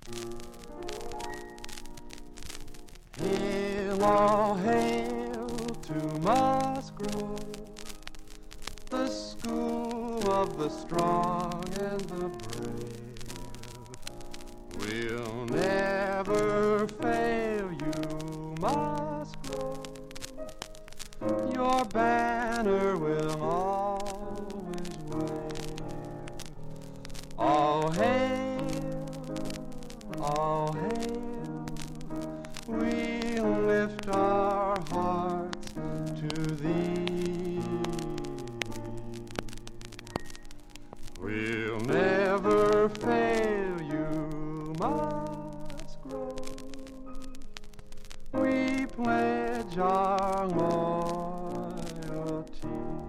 Hail, all hail to Musgrove, the school of the strong and the brave. We'll never fail you, Musgrove. Your banner will always wave. All hail, all hail. We lift our hearts to thee. We'll never fail you, Musgrove. We pledge our loyalty.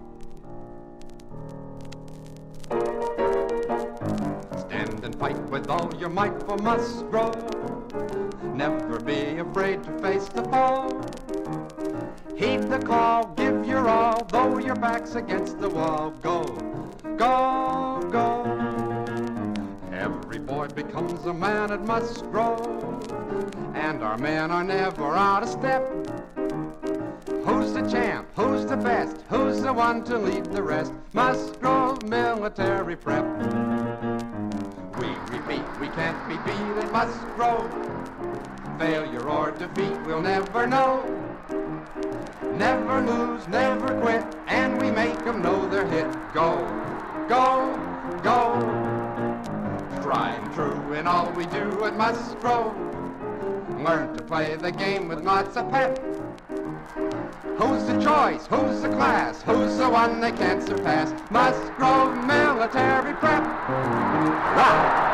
Stand and fight with all your might for Musgrove. Never be afraid to face the foe. Heed the call, give your all, though your back's against the wall. Go, go, go. Every boy becomes a man at Musgrove, and our men are never out of step. Who's the champ? Who's the best? Who's the one to lead the rest? Musgrove Military Prep. We repeat, we can't be beat at Musgrove. Failure or defeat we'll never know. Never lose, never quit, and we make them know they're hit. Go, go, go. Tried and true in all we do at Musgrove. Learn to play the game with lots of pep. Who's the choice? Who's the class? Who's the one they can't surpass? Musgrove Military Prep. Wow.